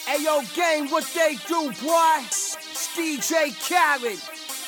Ayo, gang, what they do, boy? It's DJ Khaled.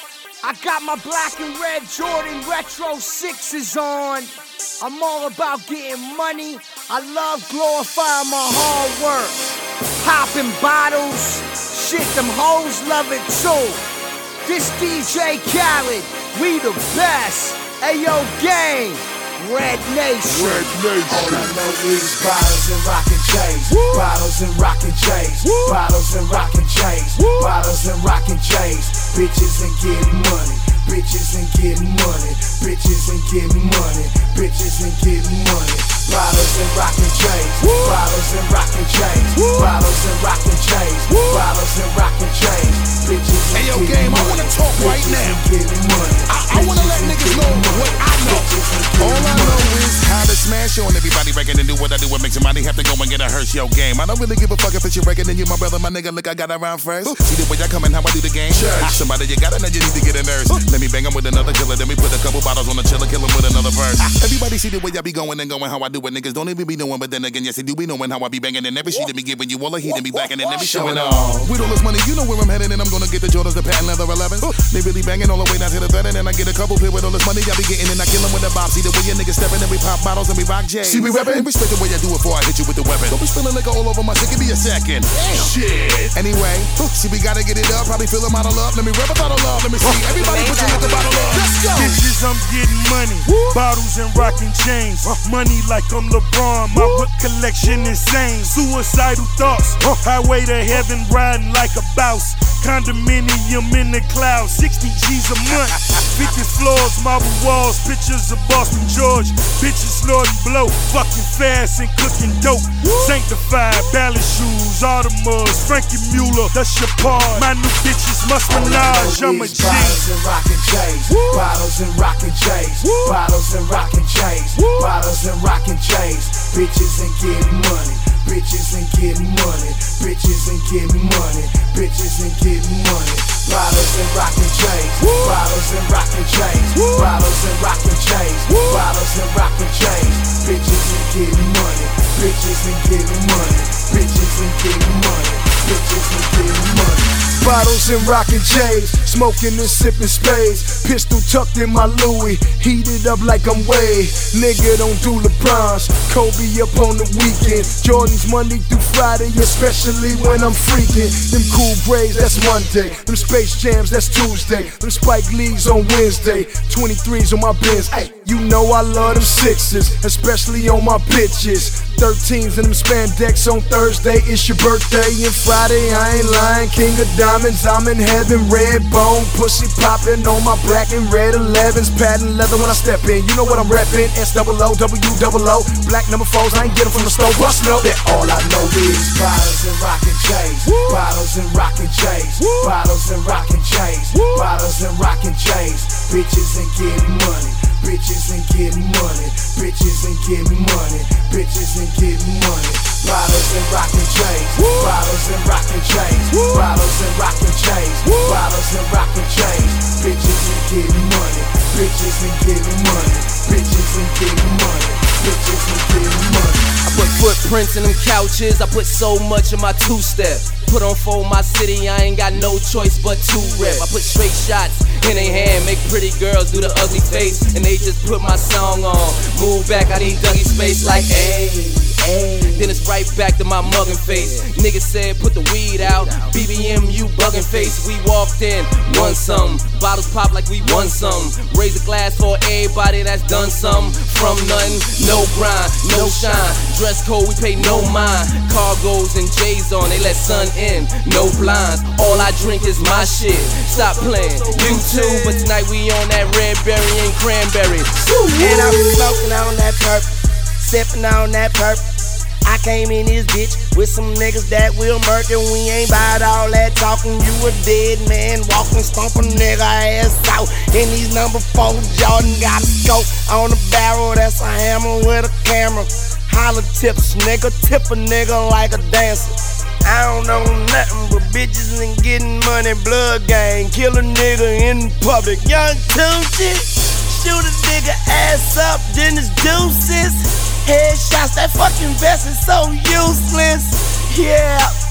I got my black and red Jordan Retro 6s on. I'm all about getting money. I love glorifying my hard work. Popping bottles. Shit, them hoes love it too. This DJ Khaled, we the best. Ayo, gang. Red Nation. Red Nation. All I know is bottles and rockin' chains. Bottles and rockin' chains. Bottles and rockin' chains. Bottles and rockin' chains. Bitches and getting money. Bitches and getting money. Bitches and getting money. Bitches and getting money. Bottles and rockin' chains. Bottles and rockin' chains. Bottles and rockin' chains. Bottles and rockin' chains. Bitches and Hey, yo, getting game, I money. wanna talk right Bitches now. and getting money. I wanna let niggas know what I know. All I know is how to smash on everybody record and do what I do. What makes money have to go and get a Hershey game. I don't really give a fuck if it's your record and you my brother, my nigga. Look, I got around first. See the way I come and how I do the game. Somebody you gotta know you need to get a nurse. Let me bang him with another killer. Then we put a couple bottles on the chiller, kill him with another verse. Everybody see the way I be going and going how I do it. Niggas don't even be knowing, but then again, yes, they do be knowing how I be banging. And every sheet to be giving you all the heat and be blacking and every showing off. With all this money, you know where I'm headed, and I'm gonna get the Jordans, the patent leather 11s. They really banging all the way down to the third, and then I get a couple pair with all this money I be getting, and I kill them with the bob. See the way your niggas stepping, and we pop bottles and we rock J's. See we rapping, respect the way I do it before I hit you with the weapon. Don't be spilling liquor all over my shit, give me a second. Shit. Anyway, see we gotta get it up, probably fill them out of love. Let me rap about a love, let me see. Everybody put your liquor bottle up. Let's go. Bitches, I'm getting money. Bottles and rocking chains. Money like I'm LeBron. My whip collection insane. Suicidal thoughts. Highway to heaven riding like a boss. Condominium in the clouds. 60 G's a month. 50 floors, marble walls. Pictures of Boston George. Bitches snorting blow. Fucking fast and cooking dope. Sanctified, ballet shoes, Audemars, Frankie Mueller. That's your part. My new bitches must menage. I'm a G. Bottles and rockin' chains. Bottles and rockin' chains. Bottles and rockin' chains. Bottles and rockin' chains. Bitches and getting money. Bitches and getting money. Bitches and getting money. Bitches and getting money. Bottles and rockin' chains. Bottles and rockin' chains. Bottles and rockin' chains. Bottles and rockin' chains. Bitches and getting money. Bitches and getting money. Bitches and getting money. Bitches and getting money. Bottles and rockin' chains, smoking and sipping spades. Pistol tucked in my Louis, heated up like I'm Wade. Nigga don't do LeBrons, Kobe up on the weekend. Jordan's Monday through Friday, especially when I'm freaking. Them cool braids, that's Monday. Them Space Jams, that's Tuesday. Them Spike Lees on Wednesday. 23s on my Benz. Ay, you know I love them sixes, especially on my bitches. 13s and them spandex on Thursday. It's your birthday and Friday, I ain't lying. King of diamonds, I'm in heaven. Red bone, pussy popping on my black and red 11s. Patent leather when I step in. You know what I'm reppin'. S-O-O, W-O-O. Black number 4s, I ain't get them from the store. Bust no. That all I know is bottles and rockin' chains. Bottles and rockin' chains. Bottles and rockin' chains. Bottles and rockin' chains. Bitches and getting money. Bitches and getting money. Bitches and getting money. Bitches and getting money. Bottles and rockin' chains. Bottles and rockin' chains. Bottles and rockin' chains. Bottles and rockin' chains. Bitches and getting money. Bitches and getting money. Bitches and getting money. Bitches and getting money. I put footprints in them couches, I put so much in my two-step. Put on for my city, I ain't got no choice but to rep. I put straight shots in their hand, make pretty girls do the ugly face, and they just put my song on. Move back, I need Dougie space like ayy. Then it's right back to my muggin' face. Niggas said put the weed out, BBM you buggin' face. We walked in, won some, bottles pop like we won some. Raise a glass for everybody that's done some. From nothing, no grind, no shine. Dress code, we pay no mind. Cargos and J's on, they let sun in, no blinds. All I drink is my shit. Stop playing, you too. But tonight we on that red berry and cranberry. And I was smoking on that perp, sipping on that perp. I came in this bitch with some niggas that will murk, and we ain't bout all that talking. You a dead man walking, stomping nigga ass out. And these number 4 Jordan got a scope on the barrel, that's a hammer with a camera. Holla tips, nigga, tip a nigga like a dancer. I don't know nothing but bitches and getting money, blood gang, kill a nigga in public. Young Tunechi, shoot a nigga ass up, then it's deuces. Headshots, that fucking vest is so useless. Yeah.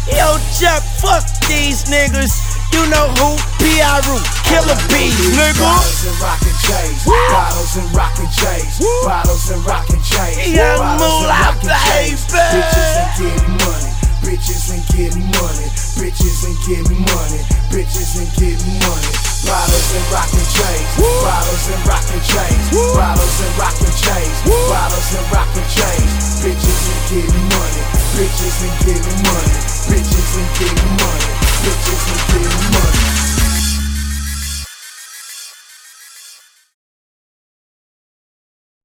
Yo, Chuck, fuck these niggas. You know who? P.I.R.U. Killer Bees, nigga. Bottles and rockin' chains. Bottles and rockin' chains. Bottles and rockin' chains. Young Bottles and Moolah, rockin' chains. baby. Bitches and getting money. Bitches and getting money. Bitches and getting money. Bitches and getting money. Bottles and rockin' chains. Bottles and rockin' chains. Bottles and rockin' chains. Bottles and rockin' chains. Bitches and getting money. Bitches and getting money. Bitches and getting money. Bitches and getting money.